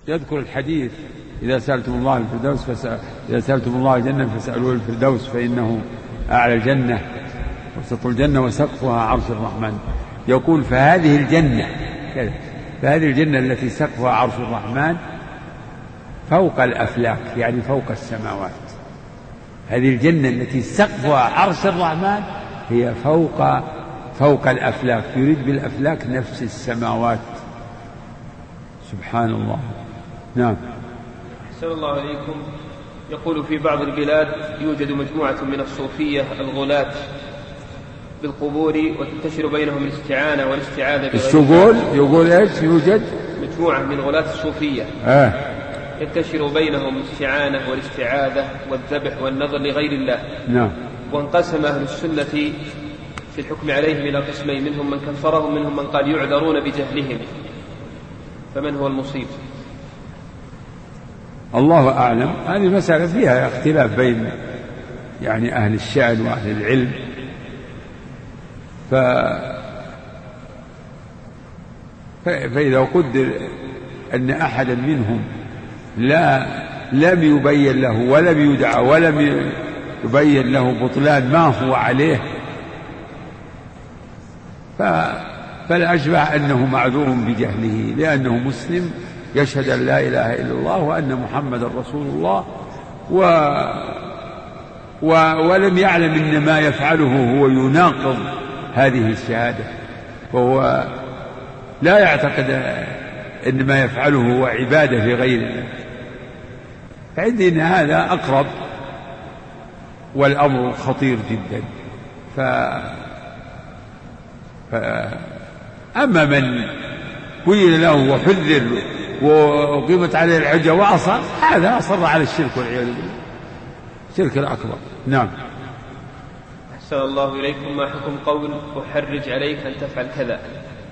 يذكر الحديث إذا سألتم الله الفردوس إذا سألتم الله الجنة فسألوه الفردوس فإنه أعلى الجنة وسط الجنة وسقفها عرش الرحمن. يقول فهذه الجنة التي سقفها عرش الرحمن فوق الأفلاك، يعني فوق السماوات. هذه الجنة التي سقفها عرش الرحمن هي فوق الأفلاك، يريد بالأفلاك نفس السماوات. سبحان الله. نعم. أحسن الله عليكم. يقول في بعض البلاد يوجد مجموعة من الصوفية الغلاة بالقبور وتنتشر بينهم الاستعانة والاستعاذة بغير يقول ايش؟ يوجد مجموعة من غلاة الصوفية ينتشر بينهم الاستعانة والاستعاذة والذبح والنظر لغير الله. نعم. وانقسم أهل السنة في الحكم عليهم إلى قسمين، منهم من كفرهم منهم من قال يعذرون بجهلهم، فمن هو المصيب؟ الله أعلم. هذه مسألة فيها اختلاف بين يعني أهل الشأن وأهل العلم. فإذا قدر أن أحدا منهم لم يبين له ولم يدعى ولم يبين له بطلان ما هو عليه، فالأشبه أنه معذور بجهله، لأنه مسلم يشهد أن لا إله إلا الله وأن محمد رسول الله ولم يعلم أن ما يفعله هو يناقض هذه الشهادة، وهو لا يعتقد أن ما يفعله هو عبادة لغير الله. فعندي أن هذا أقرب والأمر خطير جدا. أما من قيل له وحذر وقيمت عليه الحجة وأصر، هذا أصر على الشرك والعياذ بالله، الشرك الأكبر. نعم. أحسن الله إليكم. ما حكم قول أحرج عليك أن تفعل كذا؟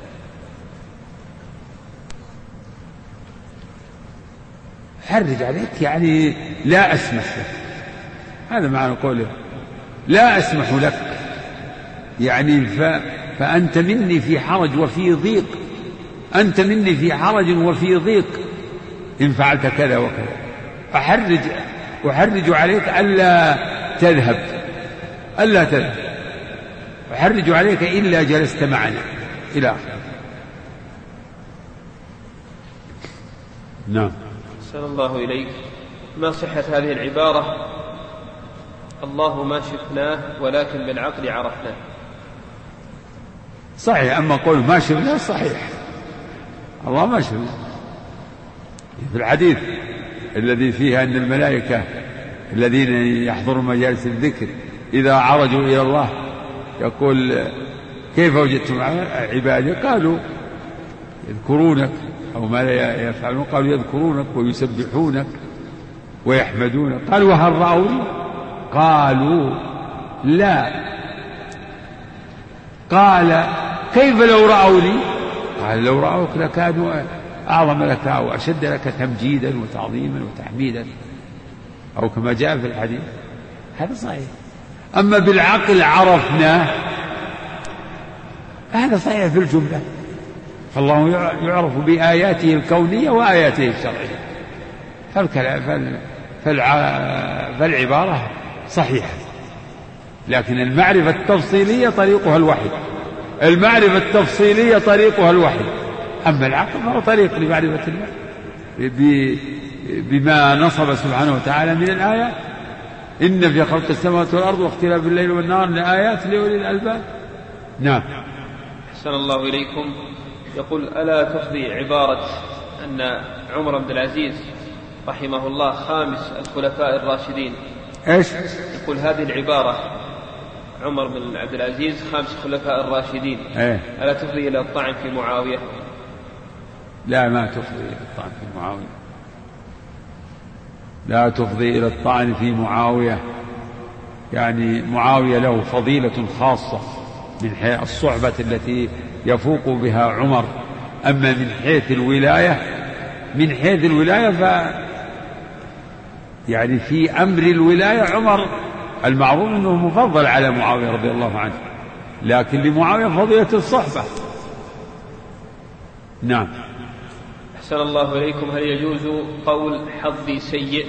حرج عليك يعني لا أسمح لك، هذا معنى قوله لا أسمح لك، يعني فأنت مني في حرج وفي ضيق، أنت مني في حرج وفي ضيق إن فعلت كذا وكذا. أحرج عليك ألا تذهب، أحرج عليك إلا جلست معنا إلى آخره. نعم. أحسن الله إليك. ما صحة هذه العبارة الله ما شفناه ولكن بالعقل عرفناه؟ صحيح. أما قول ما شفناه صحيح، الله ما شفناه. في الحديث الذي فيه أن الملائكة الذين يحضرون مجالس الذكر إذا عرجوا إلى الله يقول كيف وجدتم عبادي؟ قالوا يذكرونك، أو ما لا يفعلون؟ قالوا يذكرونك ويسبحونك ويحمدونك. قالوا وهل رأوني؟ قالوا لا. قال كيف لو رأوني؟ قال لو رأوك لكانوا أعظم لك أو أشد لك تمجيدا وتعظيما وتحميدا، أو كما جاء في الحديث. هذا صحيح. أما بالعقل عرفناه هذا صحيح في الجملة، فالله يعرف بآياته الكونية وآياته الشرعية، فالعبارة صحيحة. لكن المعرفة التفصيلية طريقها الوحي، أما العقل فهو طريق لمعرفة الله بما نصب سبحانه وتعالى من الآيات. إن في خلق السماوات والأرض واختلاف الليل والنهار لآيات لأولي الألباب. نعم. أحسن الله إليكم. يقول ألا تفضي عبارة أن عمر بن العزيز رحمه الله خامس الخلفاء الراشدين؟ إيش؟ يقول هذه العبارة عمر بن عبد العزيز خامس الخلفاء الراشدين، ألا تفضي إلى الطعن في معاوية؟ لا، ما تفضي إلى الطعن في معاوية، لا تفضي إلى الطعن في معاوية. يعني معاوية له فضيلة خاصة من حيث الصحبة التي يفوق بها عمر. أما من حيث الولاية يعني في أمر الولاية عمر المعروف أنه مفضل على معاوية رضي الله عنه، لكن لمعاوية فضيلة الصحبة. نعم. أحسن الله إليكم، هل يجوز قول حظي سيء؟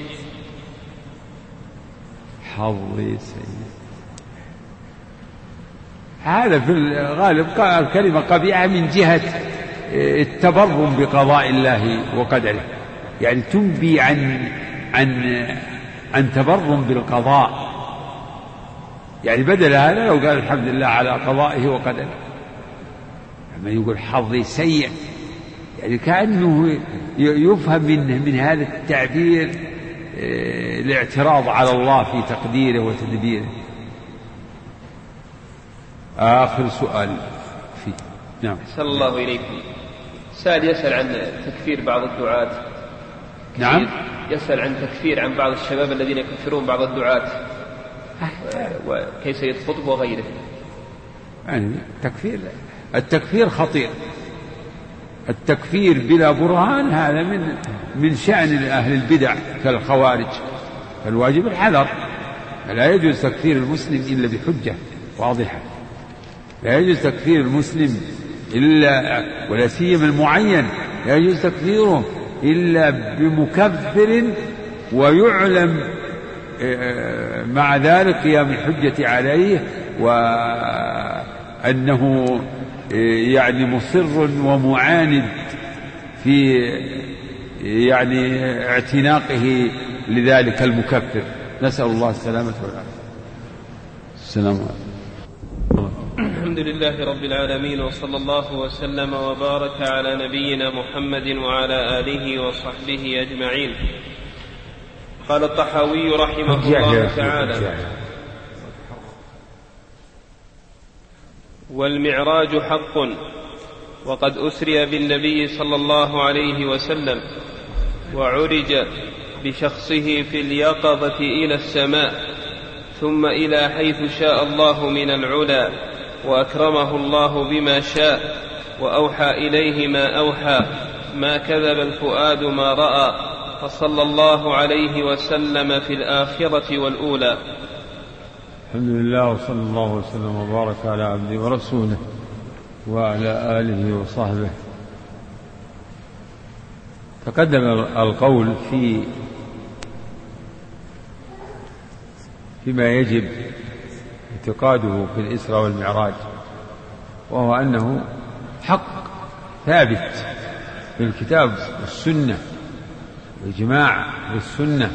حظي سيء هذا في الغالب الكلمة قبيحة من جهة التبرم بقضاء الله وقدره، يعني تنبي عن تبرم بالقضاء. يعني بدل هذا لو قال الحمد لله على قضائه وقدره. لما يقول حظي سيء يعني كأنه يفهم من هذا التعبير الاعتراض على الله في تقديره وتدبيره. آخر سؤال فيه. نعم. أحسن الله إليكم، سائل يسأل عن تكفير بعض الدعاة. نعم. يسأل عن تكفير عن بعض الشباب الذين يكفرون بعض الدعاة وكيسيد قطب وغيره. يعني التكفير خطير. التكفير بلا برهان هذا من شأن أهل البدع كالخوارج، فالواجب الحذر. لا يجوز تكفير المسلم إلا بحجة واضحة، لا يجوز تكفير المسلم إلا ولا سيما المعين لا يجوز تكفيره إلا بمكفر ويعلم مع ذلك قيام الحجة عليه وأنه يعني مصر ومعاند في يعني اعتناقه لذلك المكفر. نسأل الله السلامة والعافية. السلام عليكم. الحمد لله رب العالمين، وصلى الله وسلم وبارك على نبينا محمد وعلى آله وصحبه أجمعين. قال الطحاوي رحمه الله تعالى: والمعراج حق، وقد أسري بالنبي صلى الله عليه وسلم وعرج بشخصه في اليقظة إلى السماء ثم إلى حيث شاء الله من العلا، وأكرمه الله بما شاء وأوحى إليه ما أوحى، ما كذب الفؤاد ما رأى، فصلى الله عليه وسلم في الآخرة والأولى. الحمد لله، وصلى الله وسلم وبارك على عبده ورسوله وعلى آله وصحبه. تقدم القول فيما يجب اعتقاده في الإسراء والمعراج، وهو أنه حق ثابت في الكتاب والسنة وإجماع بالسنة.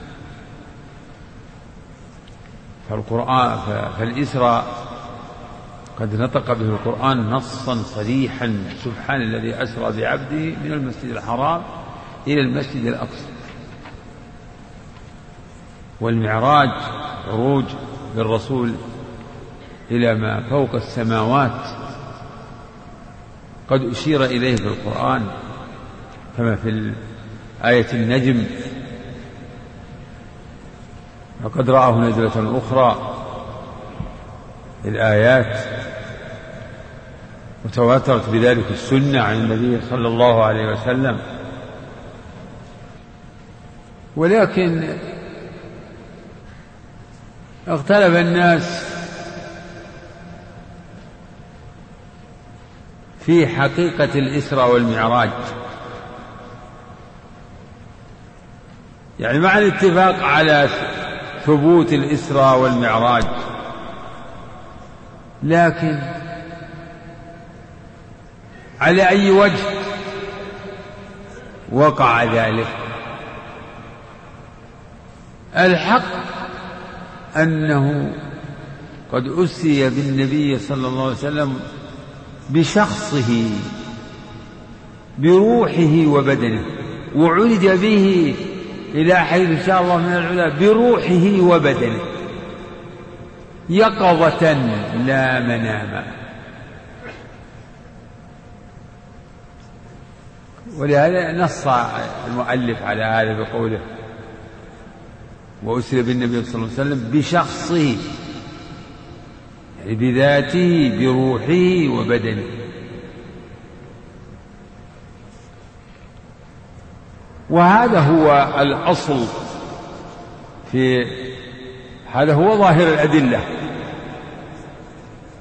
فالإسراء قد نطق به القرآن نصا صريحا: سبحان الذي أسرى بعبده من المسجد الحرام إلى المسجد الأقصى. والمعراج عروج بالرسول إلى ما فوق السماوات، قد أشير إليه في القرآن كما في آية النجم: وقد رآه نزلة أخرى. الآيات وتواترت بذلك السنة عن النبي صلى الله عليه وسلم. ولكن اختلف الناس في حقيقة الإسراء والمعراج، يعني مع الاتفاق على ثبوت الإسراء والمعراج، لكن على أي وجه وقع ذلك؟ الحق أنه قد أسري بالنبي صلى الله عليه وسلم بشخصه بروحه وبدنه، وعرج به إلى حيث شاء الله من العلا بروحه وبدنه يقظة لا مناما. ولهذا نص المؤلف على هذا بقوله: وأسري بالنبي صلى الله عليه وسلم بشخصه، يعني بذاته بروحه وبدنه. وهذا هو الأصل هذا هو ظاهر الأدلة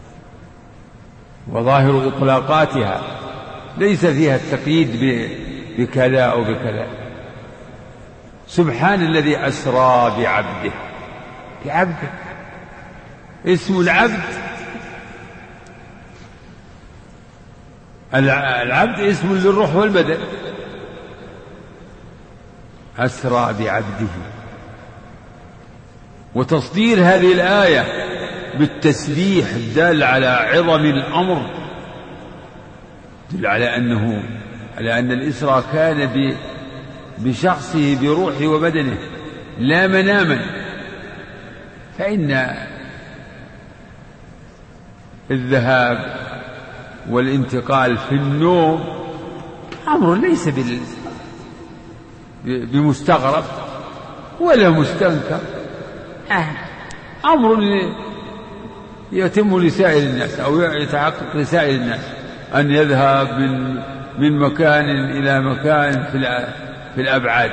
وظاهر إطلاقاتها، ليس فيها التقييد بكذا أو بكذا. سبحان الذي أسرى بعبده. بعبده اسم العبد، العبد اسم للروح والبدن. أسرى بعبده. وتصدير هذه الآية بالتسبيح الدال على عظم الأمر، دل على أن الإسراء كان بشخصه بروحه وبدنه لا مناما. فإن الذهاب والانتقال في النوم أمر ليس بمستغرب ولا مستنكر، أمر يتم لسائر الناس أو يتحقق لسائر الناس أن يذهب من مكان إلى مكان في الأبعاد.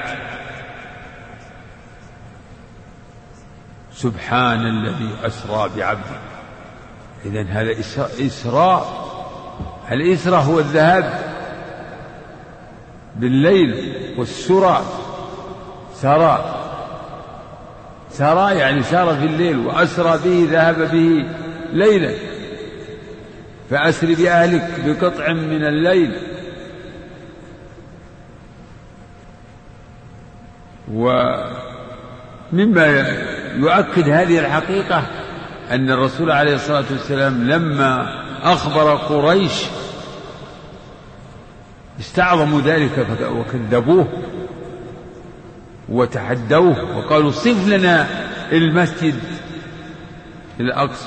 سبحان الذي أسرى بعبده. إذن هذا إسراء. الإسراء هو الذهاب بالليل، والسرى سرى يعني سار في الليل، وأسرى به ذهب به ليلا. فأسر بأهلك بقطع من الليل. ومما يؤكد هذه الحقيقة أن الرسول عليه الصلاة والسلام لما أخبر قريش استعظموا ذلك وكذبوه وتحدوه وقالوا صف لنا المسجد الأقصى.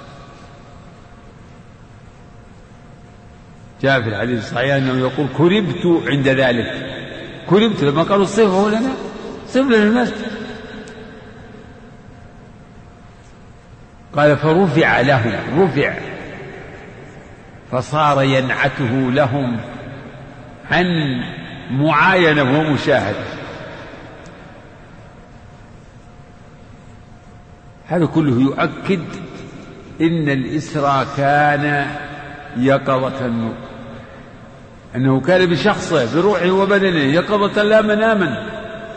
جاء في الحديث الصحيح أنه يقول كربت عند ذلك. كربت لما قالوا صفه لنا، صف لنا المسجد. قال فرفع لهم، رفع فصار ينعته لهم عن معاينة ومشاهدة. هذا كله يؤكد إن الإسراء كان يقظة، أنه كان بشخصه بروحه وبدنه يقظة لا مناما.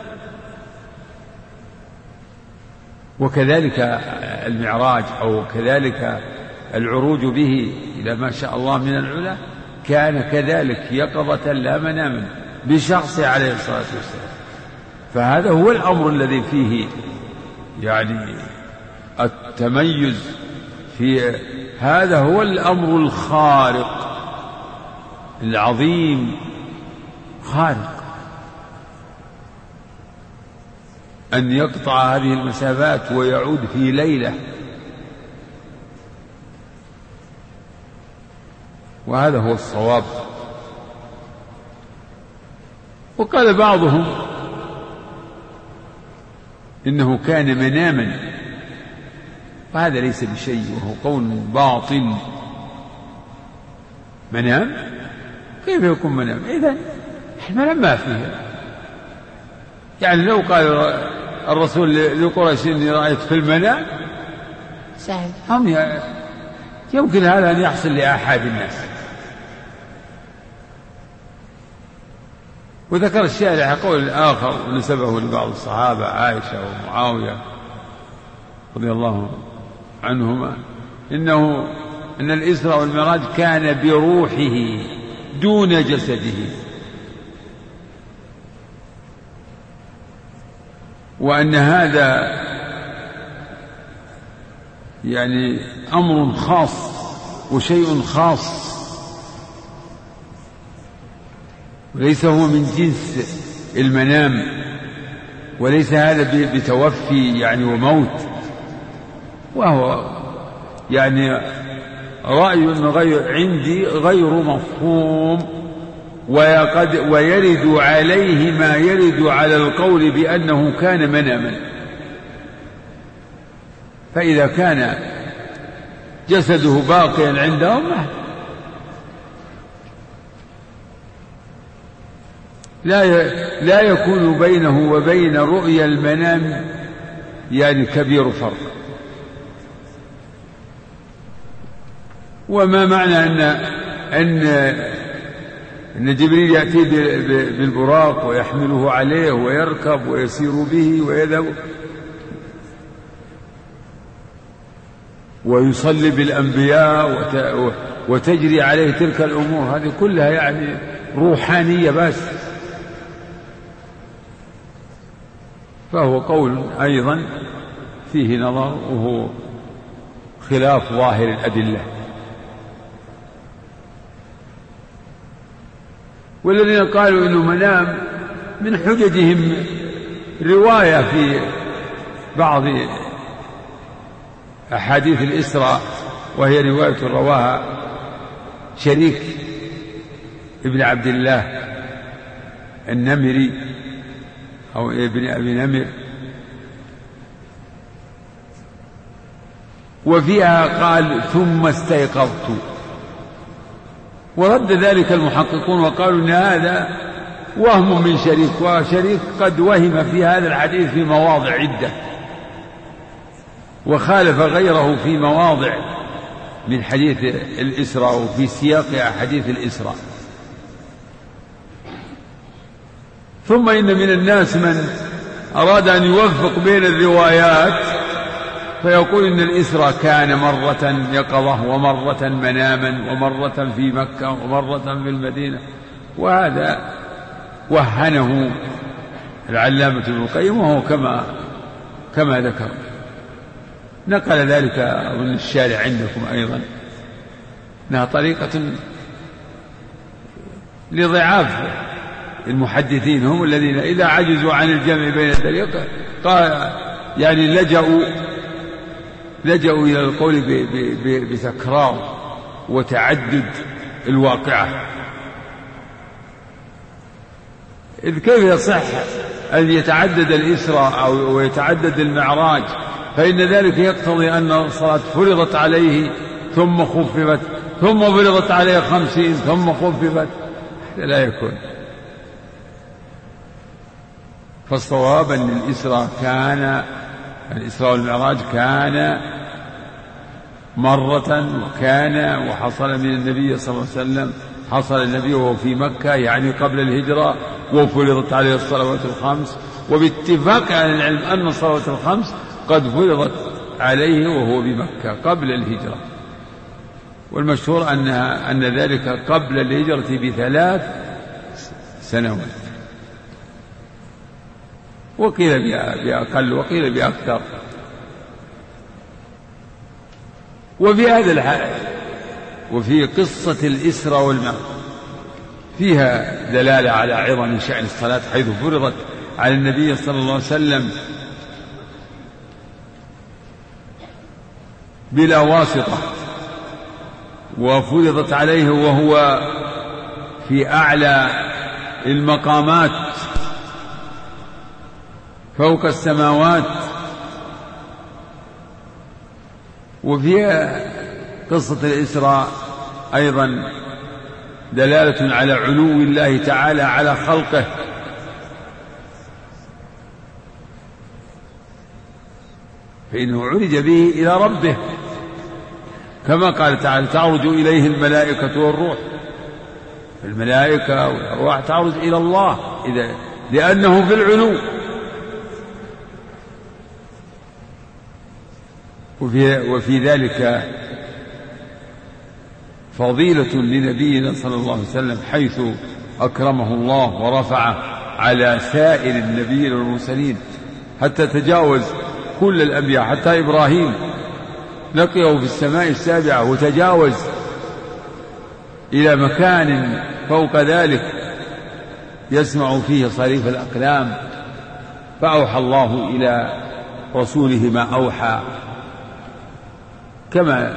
وكذلك المعراج أو كذلك العروج به إلى ما شاء الله من العلا كان كذلك يقظة لا مناما بشخصه عليه الصلاة والسلام. فهذا هو الأمر الذي فيه يعني التميز، في هذا هو الأمر الخارق العظيم، خارق أن يقطع هذه المسافات ويعود في ليلة. وهذا هو الصواب. وقال بعضهم إنه كان مناما، وهذا ليس بشيء وهو قول باطل. منام؟ كيف يكون منام؟ إذن المنام ما فيه. يعني لو قال الرسول لقريش إني رأيت في المنام سهل، هم يمكن هذا أن يحصل لأحد الناس. وذكر الشارع قول آخر ونسبه لبعض الصحابة عائشة ومعاوية رضي الله عنهما أن الإسراء والمعراج كان بروحه دون جسده، وأن هذا يعني أمر خاص وشيء خاص، وليس هو من جنس المنام، وليس هذا بتوفي يعني وموت. وهو يعني رأي عندي غير مفهوم، ويرد عليه ما يرد على القول بأنه كان مناما. فإذا كان جسده باقيا عندهم لا يكون بينه وبين رؤيا المنام يعني كبير فرق. وما معنى أن إن جبريل يأتي بالبراق ويحمله عليه ويركب ويسير به ويذهب ويصلي بالأنبياء وتجري عليه تلك الأمور. هذه كلها يعني روحانية بس. فهو قول أيضا فيه نظر وهو خلاف ظاهر الأدلة. والذين قالوا إنه منام من حججهم رواية في بعض أحاديث الإسراء، وهي رواية رواها شريك ابن عبد الله النمري أو ابن أبي نمر، وفيها قال ثم استيقظت، ورد ذلك المحققون وقالوا إن هذا وهم من شريك، وشريك قد وهم في هذا الحديث في مواضع عدة، وخالف غيره في مواضع من حديث الإسراء وفي سياق حديث الإسراء. ثم إن من الناس من أراد أن يوفق بين الروايات فيقول إن الإسراء كان مرة يقظة ومرة مناما ومرة في مكة ومرة في المدينة، وهذا وهنه العلامة ابن القيم وهو كما ذكر. نقل ذلك أظن الشارع عندكم أيضا، أنها طريقة لضعاف المحدثين، هم الذين إذا عجزوا عن الجمع بين الطريق قال يعني لجأوا إلى القول بتكرار وتعدد الواقعة. إذ كيف يصح أن يتعدد الإسراء أو يتعدد المعراج؟ فإن ذلك يقتضي أن الصلاة فرضت عليه ثم خففت ثم فرضت عليه 50 ثم خففت، لا يكون. فالصواب أن الإسراء والمعراج كان مرة، وحصل من النبي صلى الله عليه وسلم، حصل النبي وهو في مكة يعني قبل الهجرة، وفرضت عليه الصلوات الخمس، وباتفاق أهل العلم أن الصلوات الخمس قد فرضت عليه وهو بمكة قبل الهجرة. والمشهور أن ذلك قبل الهجرة ب3 سنوات، وقيل بأقل وقيل بأكثر. وفي هذا الحال وفي قصة الإسراء والمعراج فيها دلالة على عظم شأن الصلاة، حيث فرضت على النبي صلى الله عليه وسلم بلا واسطة، وفرضت عليه وهو في أعلى المقامات فوق السماوات. وفي قصة الإسراء أيضا دلالة على علو الله تعالى على خلقه، فإنه عرج به إلى ربه، كما قال تعالى تعرج إليه الملائكة والروح. الملائكة والروح تعرج إلى الله لأنه في العلو. وفي ذلك فضيلة لنبينا صلى الله عليه وسلم، حيث أكرمه الله ورفعه على سائر النبيين والمرسلين، حتى تجاوز كل الأنبياء، حتى إبراهيم لقيه في السماء السابعة وتجاوز إلى مكان فوق ذلك يسمع فيه صريف الأقلام، فأوحى الله إلى رسوله ما أوحى، كما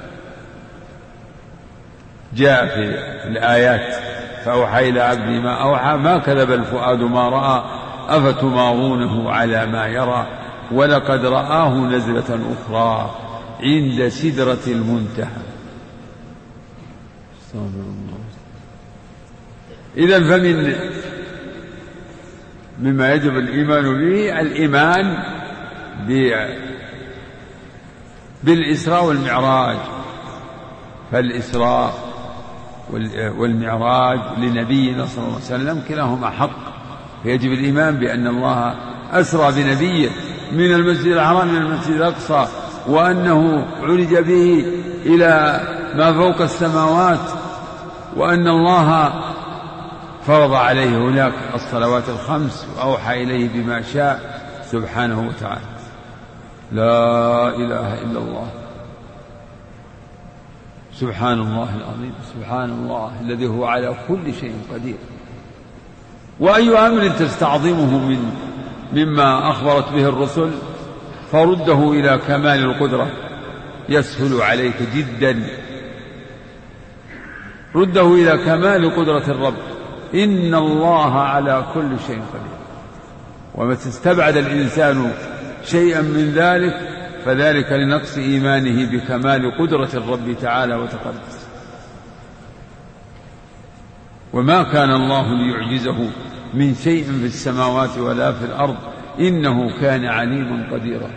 جاء في الآيات فأوحى إلى عبدي ما أوحى ما كذب الفؤاد ما رأى أفتمارونه على ما يرى ولقد رآه نزلة أخرى عند سدرة المنتهى. إذن مما يجب الإيمان به الإيمان بالإسراء والمعراج. فالإسراء والمعراج لنبينا صلى الله عليه وسلم كلاهما حق، فيجب الإيمان بأن الله أسرى بنبيه من المسجد الحرام إلى المسجد الأقصى، وأنه عرج به إلى ما فوق السماوات، وأن الله فرض عليه هناك الصلوات الخمس وأوحى إليه بما شاء سبحانه وتعالى. لا إله إلا الله، سبحان الله العظيم، سبحان الله الذي هو على كل شيء قدير. وأي أمر تستعظمه مما أخبرت به الرسل فرده إلى كمال القدرة يسهل عليك جدا، رده إلى كمال قدرة الرب، إن الله على كل شيء قدير. وما تستبعد الإنسان شيئا من ذلك فذلك لنقص إيمانه بكمال قدرة الرب تعالى وتقدس. وما كان الله ليعجزه من شيء في السماوات ولا في الأرض إنه كان عليما قديرا.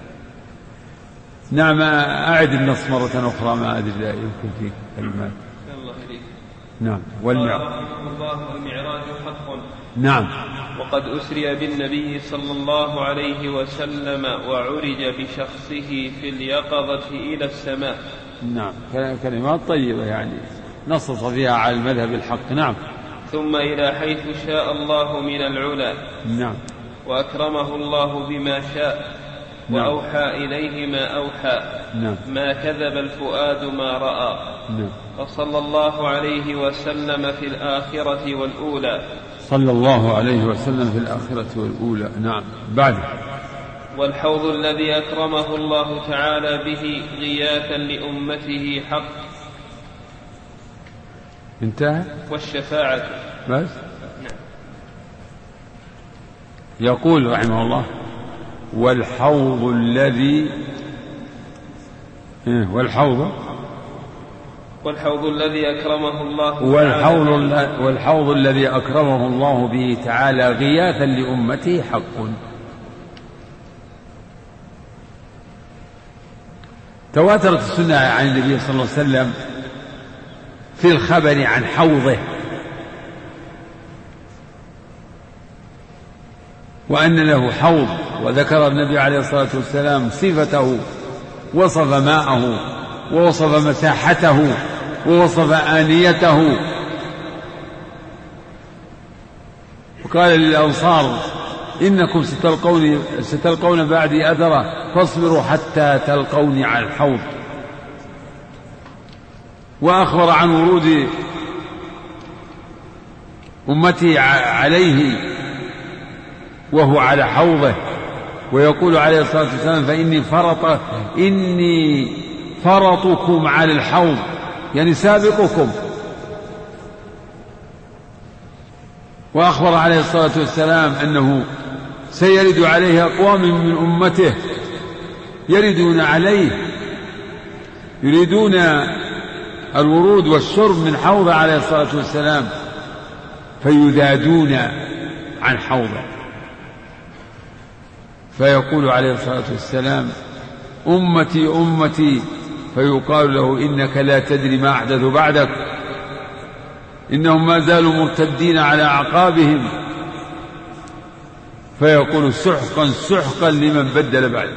نعم، أعد النص مرة أخرى، ما أدري لا يمكن فيه كلمات. نعم. والمعراج حق. نعم. وقد أسري بالنبي صلى الله عليه وسلم وعرج بشخصه في اليقظة إلى السماء. نعم، كلمات طيبة يعني نصص فيها على المذهب الحق. نعم. ثم إلى حيث شاء الله من العلا. نعم. وأكرمه الله بما شاء وأوحى إليه ما أوحى. نعم. ما كذب الفؤاد ما رأى. نعم. وصلى الله عليه وسلم في الآخرة والأولى. صلى الله عليه وسلم في الآخرة والأولى. نعم. بعد. والحوض الذي أكرمه الله تعالى به غياثا لأمته حق. انتهى. والشفاعة بس. يقول رحمه الله: والحوض الذي والحوض الذي أكرمه الله والحوض الذي أكرمه الله به تعالى غياثا لأمته حق. تواترت السنة عن النبي صلى الله عليه وسلم في الخبر عن حوضه، وأن له حوض، وذكر النبي عليه الصلاة والسلام صفته، وصف ماءه ووصف مساحته ووصف آنيته، وقال للأنصار: إنكم ستلقون بعدي أثرا فاصبروا حتى تلقوني على الحوض. وأخبر عن ورود أمتي عليه وهو على حوضه، ويقول عليه الصلاة والسلام: إني فرطكم على الحوض، يعني سابقكم. وأخبر عليه الصلاة والسلام أنه سيرد عليه أقوام من أمته يردون عليه، يريدون الورود والشرب من حوضه عليه الصلاة والسلام، فيذادون عن حوضه، فيقول عليه الصلاة والسلام: أمتي أمتي، فيقال له: إنك لا تدري ما أحدث بعدك، إنهم ما زالوا مرتدين على أعقابهم، فيقول: سحقا سحقا لمن بدل بعد.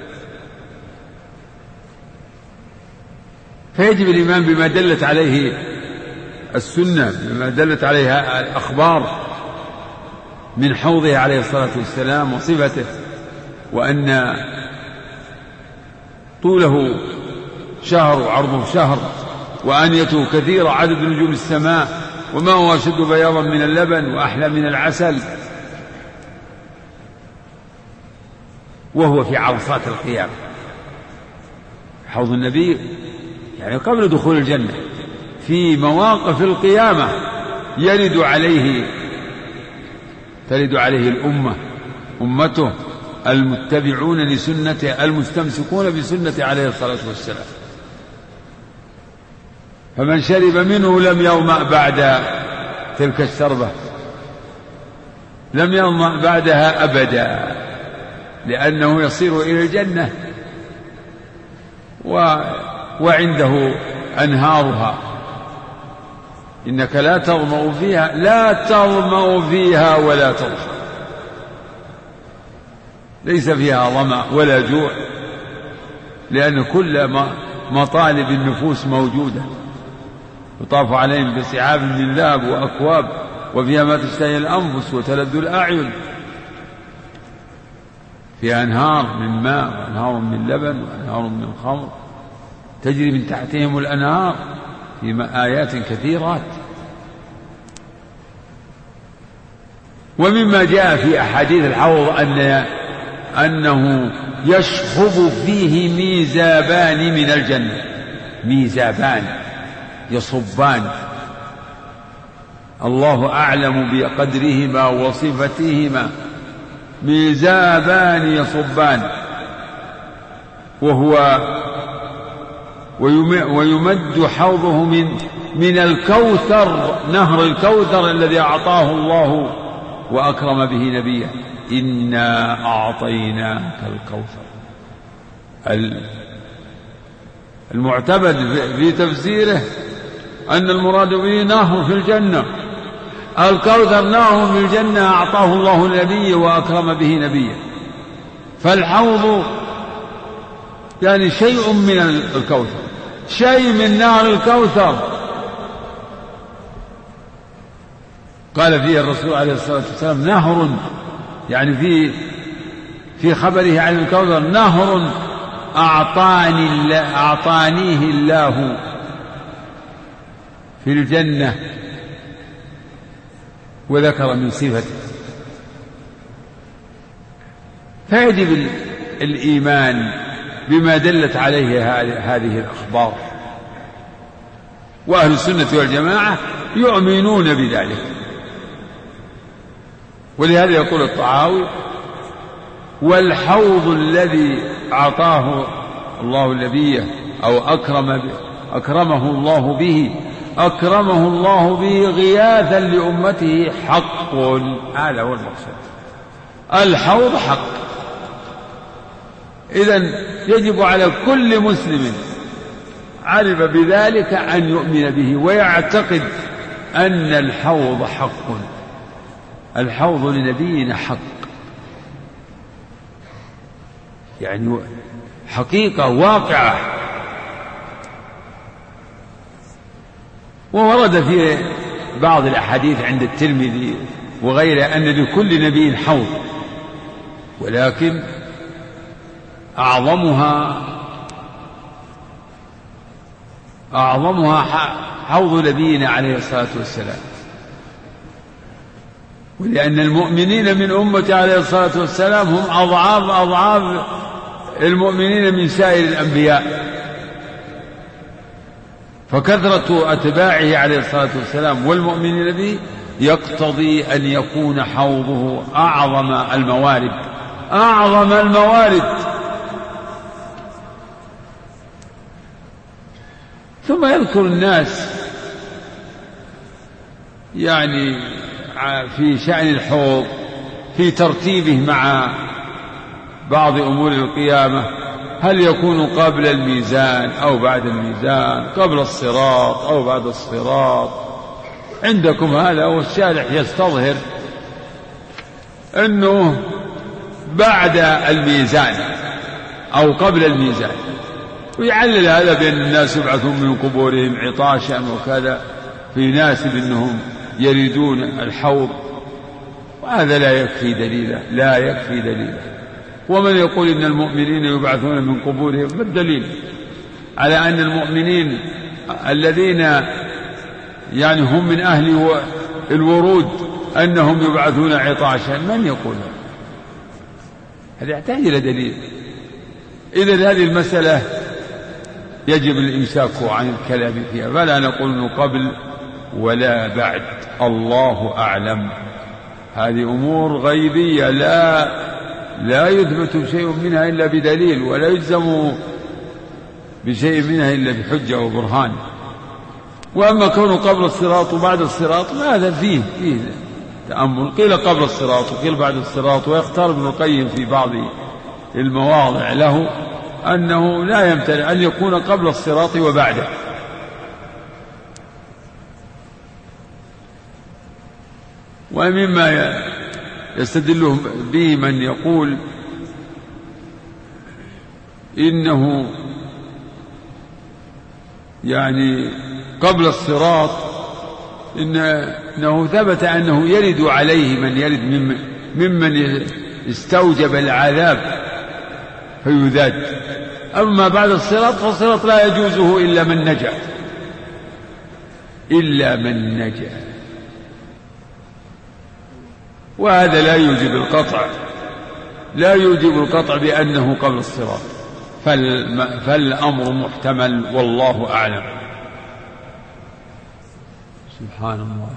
فيجب الإيمان بما دلت عليه السنة، بما دلت عليها الأخبار من حوضه عليه الصلاة والسلام وصفته، وأن طوله شهر وعرضه شهر، وآنيته كثيرة عدد نجوم السماء، وما هو أشد بياضا من اللبن وأحلى من العسل، وهو في عرصات القيامة. حوض النبي يعني قبل دخول الجنة، في مواقف القيامة ترد عليه الأمة، أمته المتبعون لسنته المستمسكون بسنته عليه الصلاة والسلام. فمن شرب منه لم يظمأ بعد تلك الشربة، لم يظمأ بعدها أبدا، لأنه يصير إلى الجنة وعنده أنهارها إنك لا تظمأ فيها، لا تظمأ فيها ولا تضحى، ليس فيها ظمأ ولا جوع، لأن كل مطالب النفوس موجودة. يطاف عليهم بصعاب من ذهب وأكواب وفيها ما تشتهي الأنفس وتلذ الأعين، فيها أنهار من ماء وأنهار من لبن وأنهار من خمر تجري من تحتهم الأنهار في آيات كثيرات. ومما جاء في أحاديث الحوض أنه يشخب فيه ميزابان من الجنة، ميزابان يصبان، الله أعلم بقدرهما وصفتهما، ميزابان يصبان، ويمد حوضه من الكوثر، نهر الكوثر الذي أعطاه الله وأكرم به نبيه. إنا أعطيناك الكوثر. المعتمد في تفسيره أن المراد به نهر في الجنة، الكوثر نهر في الجنة أعطاه الله النبي وأكرم به نبيه. فالحوض يعني شيء من الكوثر، شيء من نهر الكوثر. قال فيه الرسول عليه الصلاة والسلام نهر، يعني في خبره عن الكوثر نهر أعطانيه الله في الجنة، وذكر من صفته. فيجب الإيمان بما دلت عليه هذه الأخبار، وأهل السنة والجماعة يؤمنون بذلك. ولهذا يقول الطحاوي والحوض الذي أعطاه الله النبي أو أكرمه الله به، أكرمه الله به غياثا لأمته حق. هذا هو المقصود، الحوض حق. إذن يجب على كل مسلم عرف بذلك أن يؤمن به ويعتقد أن الحوض حق، الحوض لنبينا حق، يعني حقيقة واقعة. وورد في بعض الأحاديث عند الترمذي وغيره أن لكل نبي حوض، ولكن أعظمها حوض نبينا عليه الصلاة والسلام، ولأن المؤمنين من أمة عليه الصلاة والسلام هم أضعاف المؤمنين من سائر الأنبياء، فكثرة أتباعه عليه الصلاة والسلام والمؤمنين به يقتضي أن يكون حوضه أعظم الموارد. ثم يذكر الناس يعني في شأن الحوض في ترتيبه مع بعض أمور القيامة، هل يكون قبل الميزان أو بعد الميزان، قبل الصراط أو بعد الصراط. عندكم هذا، والشارح يستظهر أنه بعد الميزان أو قبل الميزان، ويعلل هذا بأن الناس يبعثون من قبورهم عطاشا وكذا، في ناس أنهم يريدون الحوض، وهذا لا يكفي دليله. ومن يقول إن المؤمنين يبعثون من قبورهم، ما الدليل على أن المؤمنين الذين يعني هم من أهل الورود أنهم يبعثون عطاشا؟ من يقول هذا؟ يحتاج إلى دليل. إذن هذه المسألة يجب الإمساك عن الكلام فيها، فلا نقول قبل ولا بعد، الله أعلم. هذه أمور غيبية لا يثبت شيء منها إلا بدليل، ولا يجزم بشيء منها إلا بحجة وبرهان. وأما كونه قبل الصراط وبعد الصراط، هذا فيه تأمل، قيل قبل الصراط وقيل بعد الصراط. ويختار ابن القيم في بعض المواضع له أنه لا يمتنع أن يكون قبل الصراط وبعده، ومما يستدل به من يقول إنه يعني قبل الصراط إنه ثبت أنه يرد عليه من يرد ممن استوجب العذاب فيذاد. أما بعد الصراط فالصراط لا يجوزه إلا من نجا، إلا من نجا، وهذا لا يوجب القطع بأنه قبل الصراط، فالأمر محتمل والله أعلم. سبحان الله.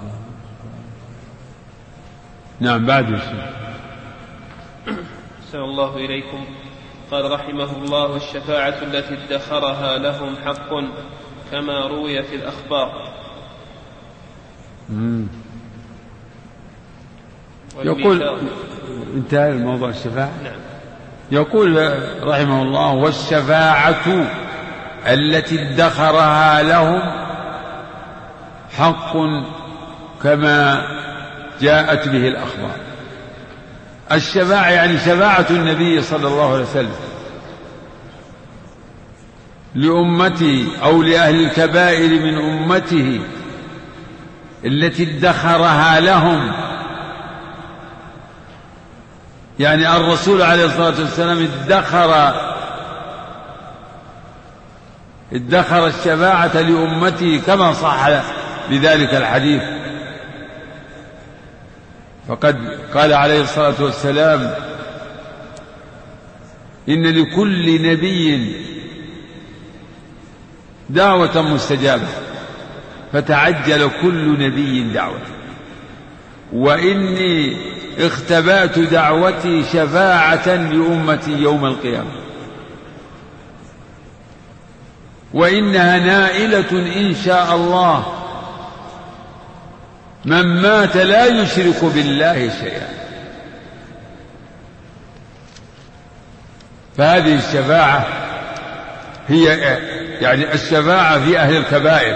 نعم بعد الشيء. أحسن الله إليكم. قال رحمه الله: الشفاعة التي ادخرها لهم حق كما روي في الأخبار. يقول انتهى الموضوع الشفاعة. نعم. يقول رحمه الله: والشفاعة التي ادخرها لهم حق كما جاءت به الأخبار. الشفاعة يعني شفاعة النبي صلى الله عليه وسلم لأمته أو لأهل الكبائر من أمته التي ادخرها لهم، يعني الرسول عليه الصلاة والسلام ادخر الشفاعة لأمته كما صح بذلك الحديث. فقد قال عليه الصلاة والسلام: إن لكل نبي دعوة مستجابة فتعجل كل نبي دعوته، وإني اختبأت دعوتي شفاعة لأمتي يوم القيامة، وإنها نائلة إن شاء الله من مات لا يشرك بالله شيئا. فهذه الشفاعة هي يعني الشفاعة في أهل الكبائر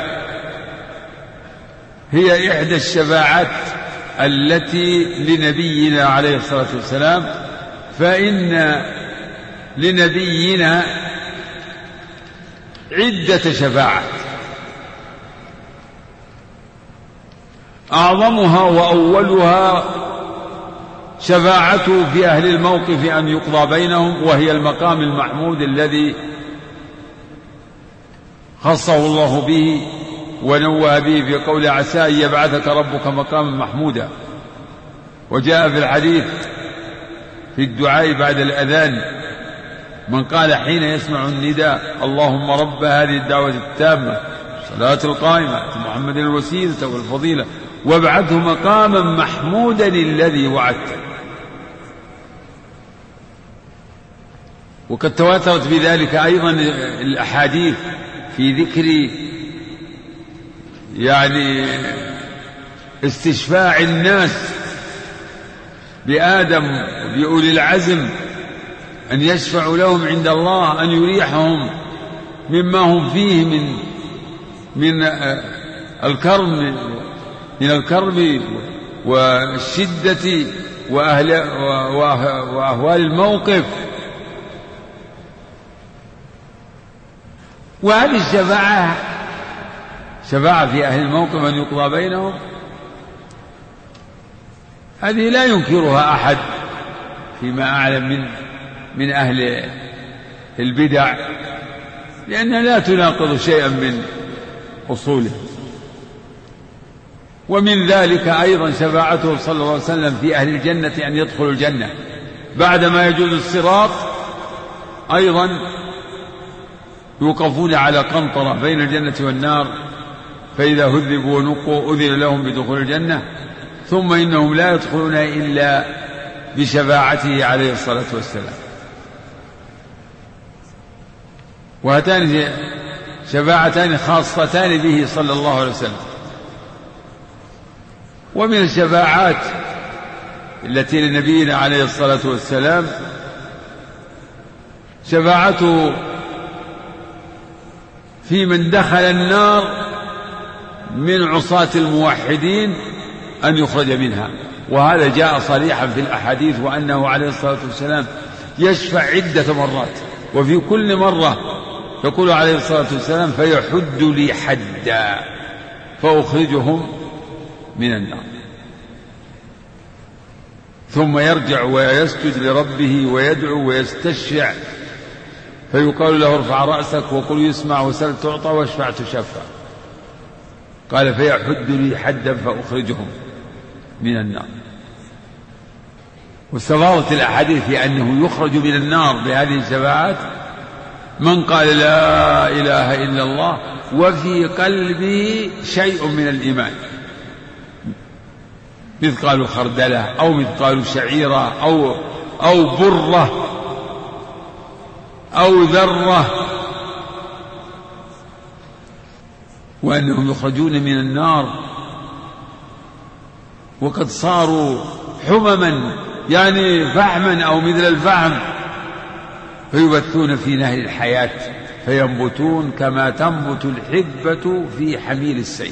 هي إحدى الشفاعات التي لنبينا عليه الصلاة والسلام، فإن لنبينا عدة شفاعات أعظمها وأولها شفاعته في أهل الموقف أن يقضى بينهم، وهي المقام المحمود الذي خصه الله به ونوه به في قول: عسى أن يبعثك ربك مقاما محمودا. وجاء في الحديث في الدعاء بعد الأذان: من قال حين يسمع النداء: اللهم رب هذه الدعوة التامة الصلاة القائمة محمد الوسيلة والفضيلة وابعثه مقاما محمودا الذي وعدته. وقد تواترت بذلك أيضا الأحاديث في ذكر يعني استشفاع الناس بآدم وبأولي العزم أن يشفعوا لهم عند الله، أن يريحهم مما هم فيه من الكرب والشدة وأهوال الموقف. وهذه الشفاعة شفاعة في أهل الموقف أن يقضى بينهم، هذه لا ينكرها أحد فيما أعلم من أهل البدع، لأنها لا تناقض شيئا من أصوله. ومن ذلك أيضا شفاعته صلى الله عليه وسلم في أهل الجنة أن يدخلوا الجنة بعدما يجوز الصراط، أيضا يوقفون على قنطرة بين الجنة والنار، فإذا هذبوا ونقوا أذن لهم بدخول الجنة، ثم إنهم لا يدخلون إلا بشفاعته عليه الصلاة والسلام. وهاتان شفاعتان خاصتان به صلى الله عليه وسلم. ومن الشفاعات التي لنبينا عليه الصلاة والسلام شفاعته في من دخل النار من عصاة الموحدين أن يخرج منها وهذا جاء صريحا في الأحاديث، وأنه عليه الصلاة والسلام يشفع عدة مرات، وفي كل مرة يقول عليه الصلاة والسلام: فيحد لي حدا فأخرجهم من النار. ثم يرجع ويسجد لربه ويدعو ويستشفع، فيقال له: ارفع رأسك وقل يسمع وسل تعطى واشفع تشفع. قال: فيحد لي حدا فأخرجهم من النار. واستفاضت الأحاديث في أنه يخرج من النار بهذه الشفاعات من قال لا إله إلا الله وفي قلبه شيء من الإيمان، مثقال خردلة أو مثقال شعيرة أو برة أو ذرة، وأنهم يخرجون من النار وقد صاروا حمما، يعني فحما أو مثل الفحم، فيبثون في نهر الحياة فينبتون كما تنبت الحبة في حميل السيل.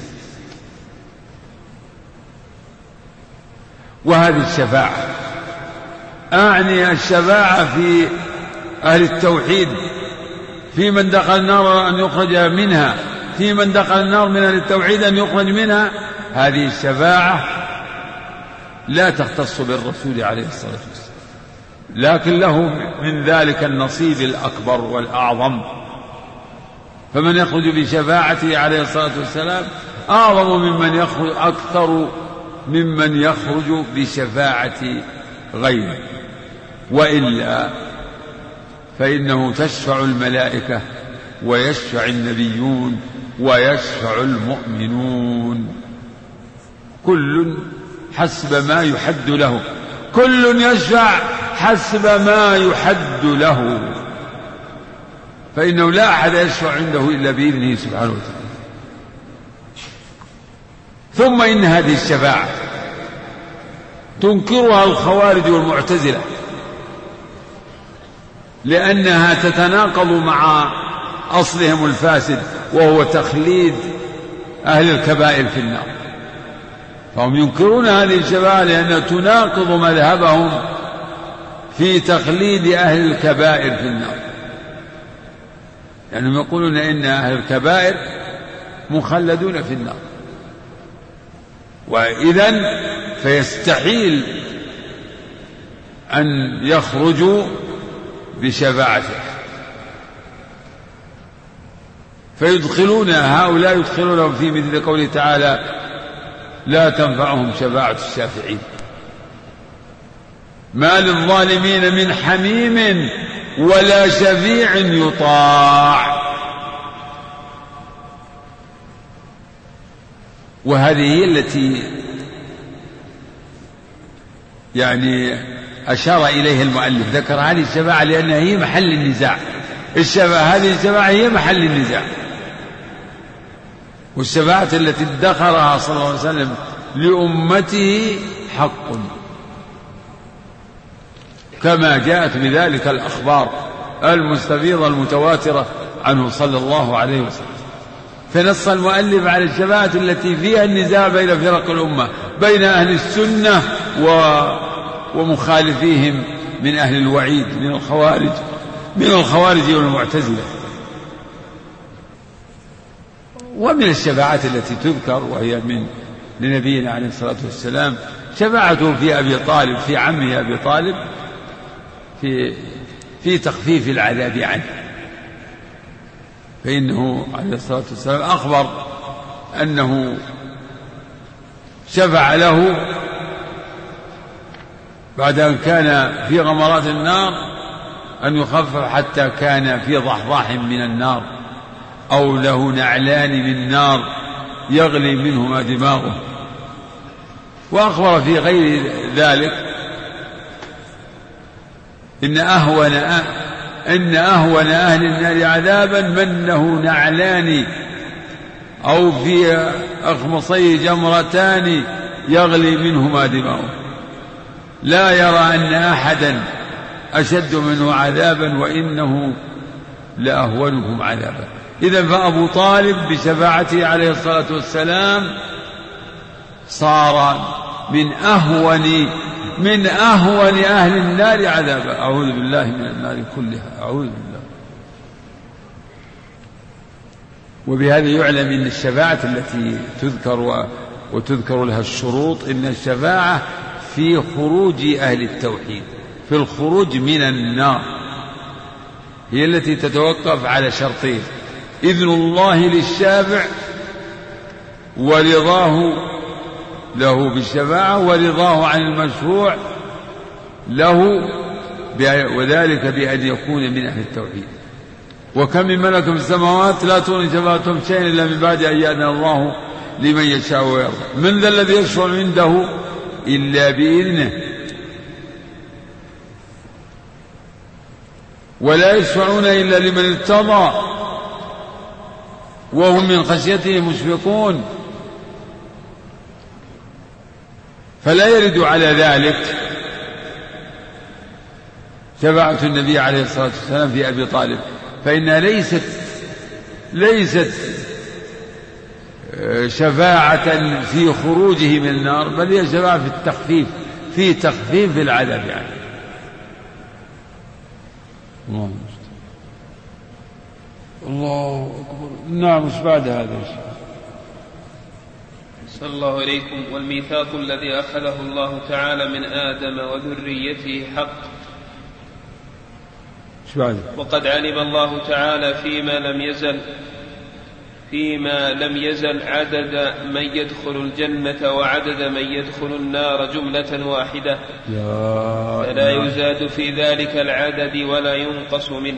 وهذه الشفاعة أعني الشفاعة في أهل التوحيد، في من دخل النار أن يخرج منها، في من دخل النار من أهل التوحيد أن يخرج منها. هذه الشفاعة لا تختص بالرسول عليه الصلاة والسلام، لكن له من ذلك النصيب الأكبر والأعظم. فمن يخرج بشفاعته عليه الصلاة والسلام أعظم ممن يخرج، أكثر ممن يخرج بشفاعة غيره. وإلا فإنه تشفع الملائكة ويشفع النبيون ويشفع المؤمنون، كل حسب ما يحد له، كل يشفع حسب ما يحد له، فإنه لا أحد يشفع عنده إلا بإذنه سبحانه وتعالى. ثم إن هذه الشفاعة تنكرها الخوارج والمعتزلة، لأنها تتناقض مع أصلهم الفاسد، وهو تخليد أهل الكبائر في النار. فهم ينكرون هذه الشفاعة لأنها تناقض مذهبهم في تخليد أهل الكبائر في النار، لأنهم يقولون إن أهل الكبائر مخلدون في النار، وإذن فيستحيل أن يخرجوا بشفاعته، فيدخلون هؤلاء يدخلونهم في مثل قوله تعالى: لا تنفعهم شفاعة الشافعين، ما للظالمين من حميم ولا شفيع يطاع. وهذه هي التي يعني أشار إليها المؤلف، ذكر هذه الشفاعة لأنها هي محل النزاع. هذه الشفاعة هي محل النزاع، والشفاعة التي ادخرها صلى الله عليه وسلم لأمته حق، كما جاءت بذلك الأخبار المستفيضة المتواترة عنه صلى الله عليه وسلم. فنص المؤلف على الشفاعة التي فيها النزاع بين فرق الأمة، بين أهل السنة ومخالفيهم من أهل الوعيد من الخوارج والمعتزلة. ومن الشفاعات التي تذكر وهي من لنبينا عليه الصلاة والسلام شفاعته في أبي طالب، في عمه أبي طالب، في تخفيف العذاب عنه، فإنه عليه الصلاة والسلام أخبر أنه شفع له بعد أن كان في غمرات النار أن يخفف حتى كان في ضحضاح من النار، أو له نعلان من نار يغلي منهما دماغه. وأخبر في غير ذلك إن أهون أهل النار عذابا من له نعلان أو في أخمصي جمرتان يغلي منهما دماغه، لا يرى أن أحدا أشد منه عذابا وإنه لأهونهم عذابا. إذن فأبو طالب بشفاعته عليه الصلاة والسلام صار من أهون أهل النار عذابا. أعوذ بالله من النار كلها، أعوذ بالله. وبهذا يعلم أن الشفاعة التي تذكر وتذكر لها الشروط، إن الشفاعة في خروج أهل التوحيد، في الخروج من النار، هي التي تتوقف على شرطين: إذن الله للشافع ورضاه له بالشفاعة، ورضاه عن المشروع له، وذلك بأن يكون من أهل التوحيد. وكم من ملك في السماوات لا تغني شفاعتهم شيئا إلا من بعد أن يأذن الله لمن يشاء ويرضى. من ذا الذي يشفع عنده إلا بإذنه ولا يشفعون إلا لمن ارتضى وهم من خشيته مشفقون. فلا يرد على ذلك شفاعة النبي عليه الصلاة والسلام في أبي طالب، فإنها ليست شفاعة في خروجه من النار، بل هي شفاعة في التخفيف، في تخفيف العذاب يعني. الله أكبر. نعم، مش بعد هذا. صلى الله عليكم. والميثاق الذي أخذه الله تعالى من آدم وذريته حق، وقد علم الله تعالى فيما لم يزل عدد من يدخل الجنة وعدد من يدخل النار جملة واحدة، فلا يزاد في ذلك العدد ولا ينقص منه.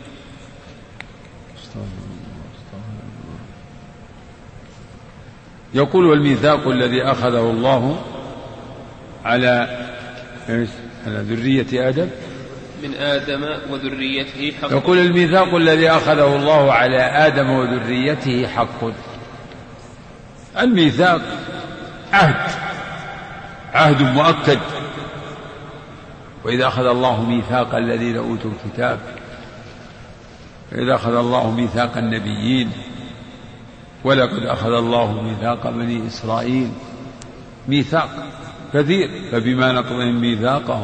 يقول: والميثاق الذي أخذه الله على ذرية آدم من آدم وذريته حق. يقول: الميثاق الذي أخذه الله على آدم وذريته حق. الميثاق عهد مؤكد. وإذا أخذ الله ميثاق الذين أوتوا الكتاب، وإذا أخذ الله ميثاق النبيين، ولقد أخذ الله ميثاق بني إسرائيل، ميثاق كثير، فبما نقضهم ميثاقهم.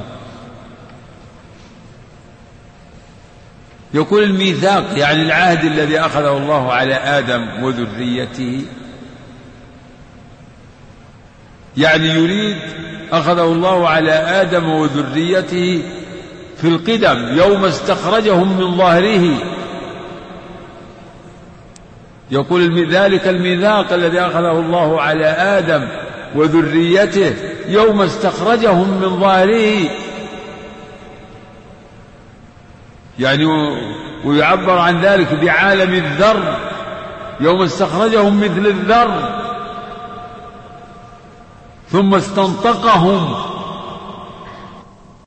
يقول: الميثاق يعني العهد الذي أخذه الله على آدم وذريته، يعني يريد أخذه الله على آدم وذريته في القدم يوم استخرجهم من ظهره. يقول: ذلك الميثاق الذي أخذه الله على آدم وذريته يوم استخرجهم من ظهره، يعني ويعبر عن ذلك بعالم الذر، يوم استخرجهم مثل الذر ثم استنطقهم